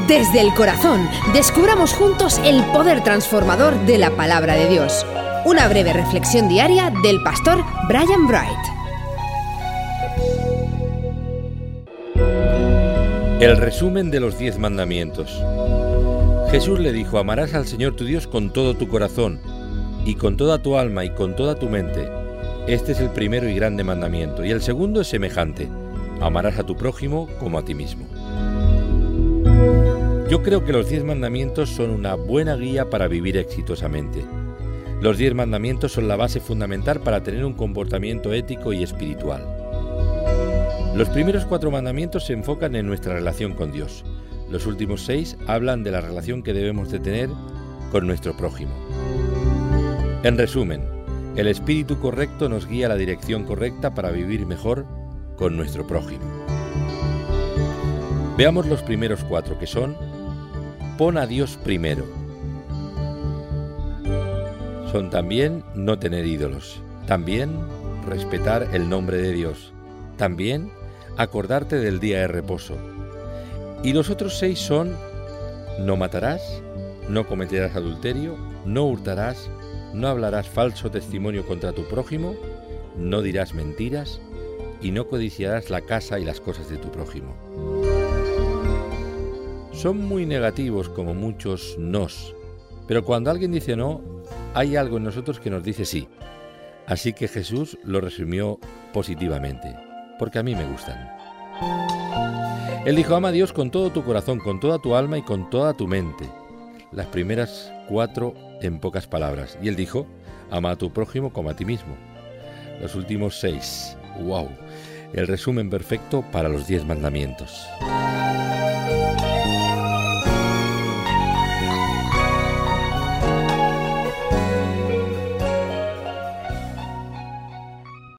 Desde el corazón, descubramos juntos el poder transformador de la palabra de Dios. Una breve reflexión diaria del pastor Brian Bright. El resumen de los 10 mandamientos. Jesús le dijo: amarás al Señor tu Dios con todo tu corazón, y con toda tu alma, y con toda tu mente. Este es el primero y grande mandamiento, y el segundo es semejante: amarás a tu prójimo como a ti mismo. Yo creo que los 10 mandamientos son una buena guía para vivir exitosamente. Los 10 mandamientos son la base fundamental para tener un comportamiento ético y espiritual. Los primeros 4 mandamientos se enfocan en nuestra relación con Dios. Los últimos 6 hablan de la relación que debemos de tener con nuestro prójimo. En resumen, el espíritu correcto nos guía a la dirección correcta para vivir mejor con nuestro prójimo. Veamos los primeros 4, que son: pon a Dios primero. Son también no tener ídolos, también respetar el nombre de Dios, también acordarte del día de reposo. Y los otros 6 son: no matarás, no cometerás adulterio, no hurtarás, no hablarás falso testimonio contra tu prójimo, no dirás mentiras y no codiciarás la casa y las cosas de tu prójimo. Son muy negativos como muchos nos, pero cuando alguien dice no, hay algo en nosotros que nos dice sí. Así que Jesús lo resumió positivamente, porque a mí me gustan. Él dijo: ama a Dios con todo tu corazón, con toda tu alma y con toda tu mente. Las primeras 4 en pocas palabras. Y él dijo: ama a tu prójimo como a ti mismo. Los últimos 6. ¡Wow! El resumen perfecto para los 10 mandamientos.